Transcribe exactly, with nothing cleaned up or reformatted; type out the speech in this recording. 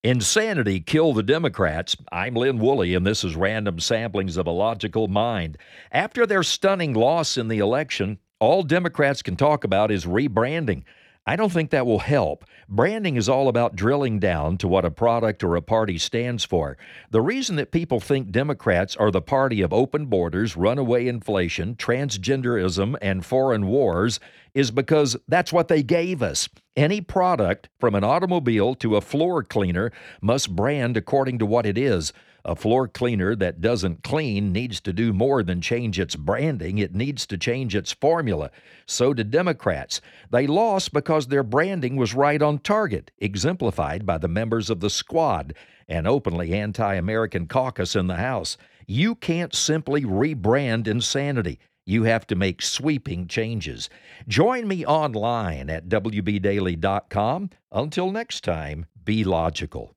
Insanity killed the Democrats. I'm Lynn Woolley, and this is Random Samplings of a Logical Mind. After their stunning loss in the election, all Democrats can talk about is rebranding. I don't think that will help. Branding is all about drilling down to what a product or a party stands for. The reason that people think Democrats are the party of open borders, runaway inflation, transgenderism, and foreign wars is because that's what they gave us. Any product, from an automobile to a floor cleaner, must brand according to what it is. A floor cleaner that doesn't clean needs to do more than change its branding. It needs to change its formula. So did Democrats. They lost because their branding was right on target, exemplified by the members of the Squad, an openly anti-American caucus in the House. You can't simply rebrand insanity. You have to make sweeping changes. Join me online at w b daily dot com. Until next time, be logical.